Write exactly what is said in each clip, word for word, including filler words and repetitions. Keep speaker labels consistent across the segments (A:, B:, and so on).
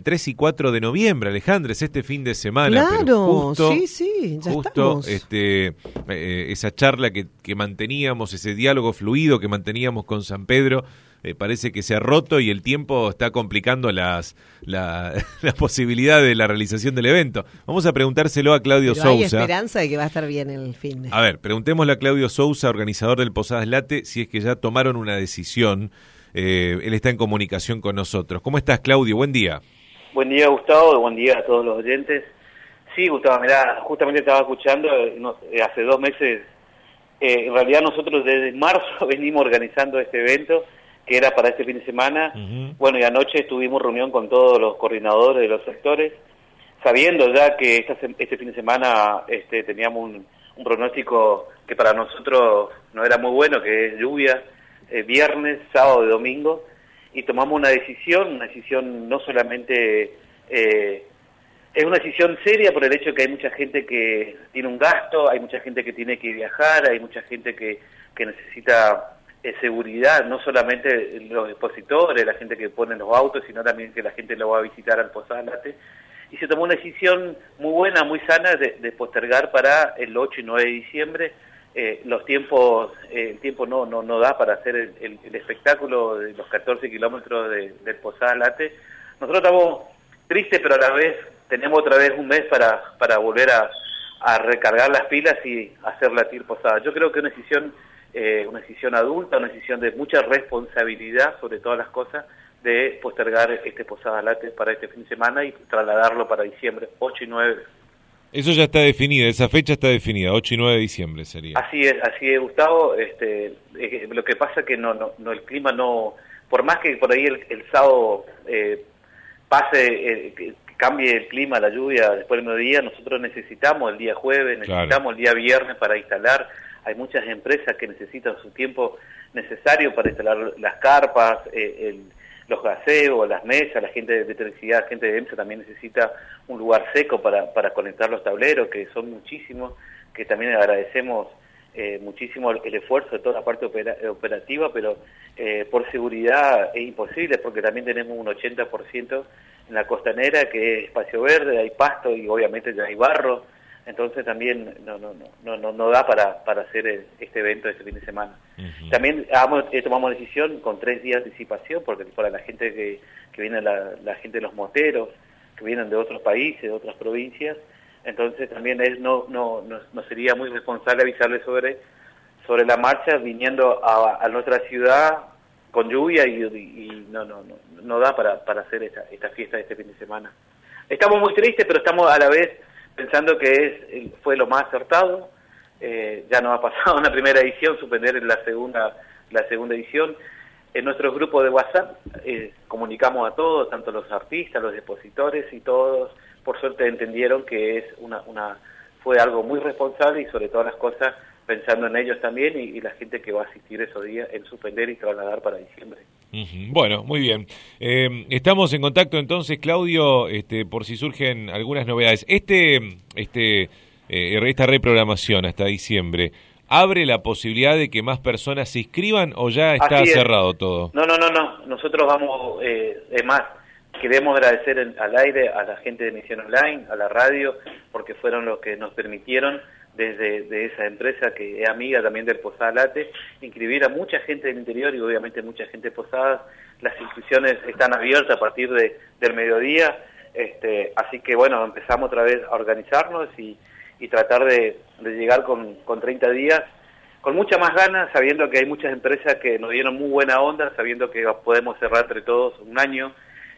A: tres y cuatro de noviembre, Alejandra, es este fin de semana.
B: Claro,
A: pero justo,
B: sí, sí, ya
A: justo
B: estamos.
A: Este, eh, esa charla que, que manteníamos, ese diálogo fluido que manteníamos con San Pedro, eh, parece que se ha roto y el tiempo está complicando las la, la posibilidad de la realización del evento. Vamos a preguntárselo a Claudio
B: Pero hay
A: Sousa.
B: esperanza de que va a estar bien el fin de...
A: A ver, preguntémosle a Claudio Sousa, organizador del Posadas Late, si es que ya tomaron una decisión. Eh, él está en comunicación con nosotros. ¿Cómo estás, Claudio? Buen día.
C: Buen día, Gustavo. Buen día a todos los oyentes. Sí, Gustavo, mirá, justamente estaba escuchando, no, hace dos meses, eh, en realidad nosotros desde marzo venimos organizando este evento, que era para este fin de semana. Uh-huh. Bueno, y anoche tuvimos reunión con todos los coordinadores de los sectores, sabiendo ya que esta, este fin de semana este, teníamos un, un pronóstico que para nosotros no era muy bueno, que es lluvia, eh, viernes, sábado y domingo, y tomamos una decisión, una decisión no solamente... Eh, es una decisión seria por el hecho de que hay mucha gente que tiene un gasto, hay mucha gente que tiene que viajar, hay mucha gente que, que necesita... seguridad, no solamente los expositores, la gente que pone los autos, sino también que la gente lo va a visitar al Posadas Late. Y se tomó una decisión muy buena, muy sana, de, de postergar para el ocho y nueve de diciembre. Eh, los tiempos, eh, el tiempo no, no, no da para hacer el, el, el espectáculo de los catorce kilómetros de, del Posadas Late. Nosotros estamos tristes, pero a la vez tenemos otra vez un mes para, para volver a, a recargar las pilas y hacer latir Posadas. Yo creo que es una decisión Eh, una decisión adulta, una decisión de mucha responsabilidad sobre todas las cosas, de postergar este Posadas Late para este fin de semana y trasladarlo para diciembre, ocho y nueve.
A: Eso ya está definido, esa fecha está definida, ocho y nueve de diciembre sería.
C: Así es, así es, Gustavo. Este, eh, lo que pasa es que no, no, no el clima no, por más que por ahí el, el sábado eh, pase, eh, que cambie el clima, la lluvia después del mediodía, nosotros necesitamos el día jueves, necesitamos claro. el día viernes para instalar. Hay muchas empresas que necesitan su tiempo necesario para instalar las carpas, eh, el, los gaseos, las mesas, la gente de electricidad, la gente de EMSA también necesita un lugar seco para, para conectar los tableros, que son muchísimos, que también agradecemos eh, muchísimo el, el esfuerzo de toda la parte opera, operativa, pero eh, por seguridad es imposible, porque también tenemos un ochenta por ciento en la costanera, que es espacio verde, hay pasto y obviamente ya hay barro. Entonces también no no no no no da para para hacer este evento este fin de semana. Uh-huh. También hemos, eh, tomamos decisión con tres días de anticipación, porque para la gente que, que viene, la, la gente de los moteros, que vienen de otros países, de otras provincias, entonces también es no no no, no sería muy responsable avisarles sobre sobre la marcha viniendo a, a nuestra ciudad con lluvia y, y, y no no no no da para para hacer esta esta fiesta de este fin de semana. Estamos muy tristes, pero estamos a la vez pensando que es fue lo más acertado. Eh, ya nos ha pasado en la primera edición suspender en la segunda la segunda edición. En nuestro grupo de WhatsApp eh, comunicamos a todos, tanto los artistas, los expositores, y todos por suerte entendieron que es una una fue algo muy responsable y sobre todas las cosas pensando en ellos también y, y la gente que va a asistir esos días en suspender y trasladar para diciembre.
A: Uh-huh. Bueno, muy bien. Eh, estamos en contacto entonces, Claudio, este, por si surgen algunas novedades. Este, este, eh, esta reprogramación hasta diciembre, ¿abre la posibilidad de que más personas se inscriban o ya está cerrado todo?
C: No, no, no, no. Nosotros vamos, eh, es más, queremos agradecer en, al aire a la gente de Misión Online, a la radio, porque fueron los que nos permitieron desde de esa empresa que es amiga también del Posadas Late, inscribir a mucha gente del interior y obviamente mucha gente de Posadas. Las inscripciones están abiertas a partir de, del mediodía, este, así que bueno, empezamos otra vez a organizarnos y, y tratar de, de llegar con, con treinta días, con mucha más ganas, sabiendo que hay muchas empresas que nos dieron muy buena onda, sabiendo que podemos cerrar entre todos un año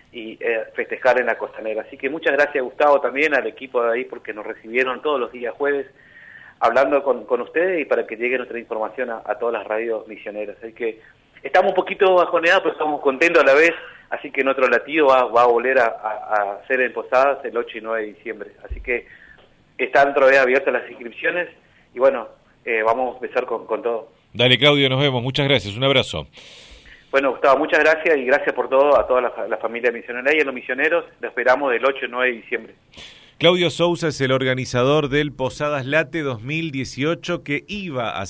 C: y eh, festejar en la costanera. Así que muchas gracias, Gustavo, también al equipo de ahí, porque nos recibieron todos los días jueves, hablando con, con ustedes y para que llegue nuestra información a, a todas las radios misioneras. Así que estamos un poquito bajoneados, pero estamos contentos a la vez, así que nuestro latido va, va a volver a, a, a ser en Posadas el ocho y nueve de diciembre. Así que están otra vez abiertas las inscripciones y bueno, eh, vamos a empezar con, con todo.
A: Dale, Claudio, nos vemos. Muchas gracias. Un abrazo.
C: Bueno, Gustavo, muchas gracias y gracias por todo a toda la, la familia misionera y a los misioneros. Los esperamos del ocho y nueve de diciembre.
A: Claudio Sousa es el organizador del Posadas Late dos mil dieciocho, que iba a